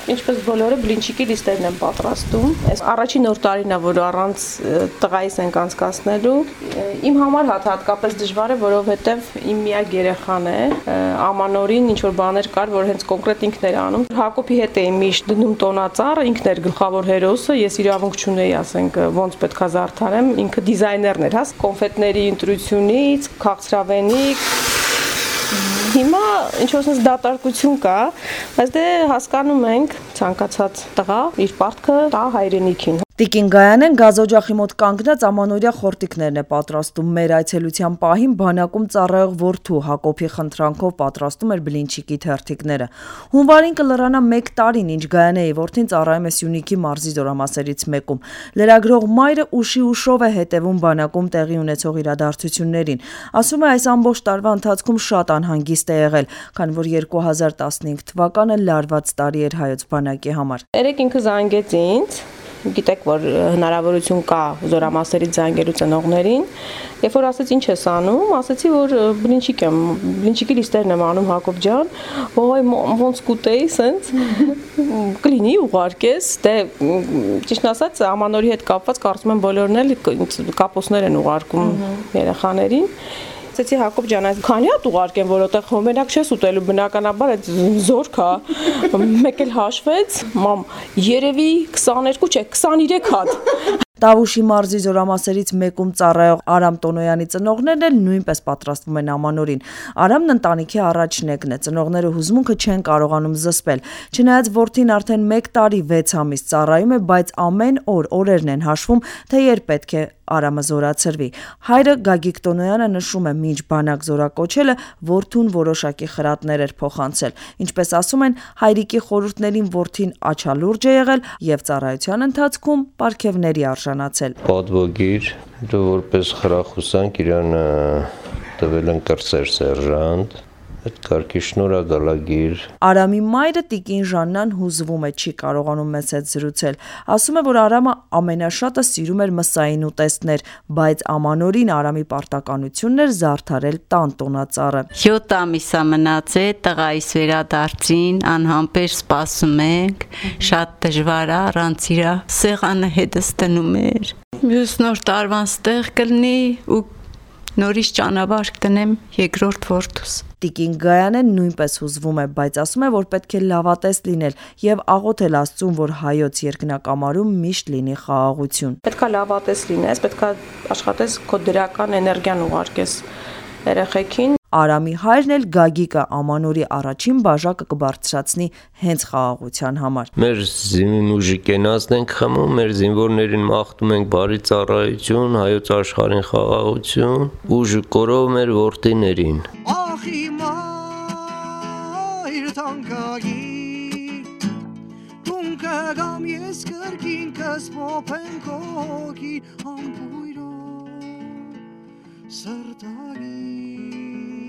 Ինչպես բոլորը բլինչիկի լիստերն են պատրաստում։ Այս առաջին նոր տարին է, որ առանց տղայիս ենք անցկացնելու։ Իմ համար հատկապես դժվար է, որովհետև իմ միակ երեխան է։ Ամանորին ինչ որ բաներ կար, որ հենց կոնկրետ ինքն էր անում։ Հակոբի հետ էի միշտ դնում տոնածառը, ինքն էր գլխավոր հերոսը, ես իրավունք չունեի, ասենք, ոնց պետքա զարդարեմ, ինքը դիզայներն էր, հա, կոնֆետների ընտրությունից, քաղցրավենիք։ Հիմա ինչ որ sense դատարկություն կա, բայց դե հասկանում ենք ցանկացած տղա իր պարտքը տա հայրենիքին։ Տիկին Գայանեն գազօջախի մոտ կանգնած ամանորյա խորտիկներն է պատրաստում։ Մեր այցելության պահին բանակում ծառայող որդու Հակոբի խնդրանքով պատրաստում էր բլինչիկի թերթիկները։ Հունվարին կլրանա 1 տարին, ինչ Գայանեի որդին ծառայում է Սյունիքի մարզի զորամասերից մեկում։ Լրագրող մայրը ուշի ուշով է հետևում բանակում տեղի ունեցող իրադարձություններին։ Ասում է, այս ամբողջ տարվա ընթացքում շատ անհանգիստ է եղել, քանի որ 2015 թվականը լարված տարի էր հայոց բանակի համար։ Երեք ինքը զանգեց ինձ, գիտեք, որ հնարավորություն կա զորամասերի զանգելու ծնողներին, երբ որ ասեց ինչ ես անում, ասեցի, որ բլինչիկի լիստերն եմ անում Հակոբ ջան, ոյ ոնց կուտեի, սենց կլինի ուղարկես, դե ճիշտ ասած ամանորի հետ կապված կարծում եմ բոլորն էլ կապոցներ են ուղարկում երեխաներին։ Ասեցի Հակոբ ջան, այս քանի հատ ուղարկեմ, որովհետև հոմենակ չես ուտելու, բնականաբար այդ զորք է, մեկ էլ հաշվեց, մամ, երևի 22 չէ, 23 հատ։ Տավուշի մարզի զորամասերից մեկում ծառայող Արամ Տոնոյանի ծնողներն էլ նույնպես պատրաստվում են ամանորին։ Արամն ընտանիքի առաջնեկն է, ծնողները հուզմունքը չեն կարողանում զսպել։ Չնայած որդին արդեն 1 տարի 6 ամիս ծառայում է, բայց ամեն օր օրերն են հաշվում, թե երբ պետք է Արամը զորացրվի։ Հայրը Գագիկ Տոնոյանը նշում է, մինչ բանակ զորակոչելը որդուն որոշակի խրատներ էր փոխանցել։ Ինչպես ասում են, հայրիկի խորհուրդներին որդին աչալուրջ է եղել եւ ծառայության ընթացքում պարգևների արժանացել։ Պատվոգիր, դու որպես խրախուսանք իրան տվել են կրծեր սերժանտ, այդ կարգի շնորհակալագիր։ Արամի մայրը տիկին Ժաննան հուզվում է, չի կարողանում մեզ հետ զրուցել։ Ասում է, որ Արամը ամենաշատը սիրում էր մսային ուտեստներ, բայց ամանորին Արամի պարտականությունն էր զարդարել տան տոնածառը։ 7 ամիս է մնացել տղայիս վերադարձին, անհամբեր սպասում ենք, շատ դժվար է, առանց իրա սեղանը հետս տնում էր։ Մյուս նոր տարվան ստեղ կլինի ու նորից ճանապարհ կտնեմ երկրորդ որդուս։ Տիկին Գայանեն նույնպես հուզվում է, բայց ասում է, որ պետք է լավատես լինել եւ աղոթել Աստծուն, որ հայոց երկնակամարում միշտ լինի խաղաղություն։ Պետքա լավատես լինես, պետքա աշխատես քո դրական էներգիան ուղարկես երեխեքին։ Արամի հայրն էլ Գագիկը ամանորի առաջին բաժակը կբարձրացնի հենց խաղաղության համար։ Մեր զինուժի կենացն ենք խմում, մեր զինվորներին մաղթում ենք բարի ծառայություն, հայոց աշխարհին խաղաղություն, ուժը կորով մեր որդիներին։ Ախի մայր թանկագիր, տունքը գամ ես կրկին կսպոփեն քոքի ամբույրո սրտագին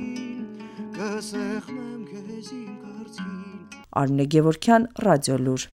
կսեղմեմ քեզ իմ կրծքին։ Արմինե Գևորգյան, Ռադիոլուր։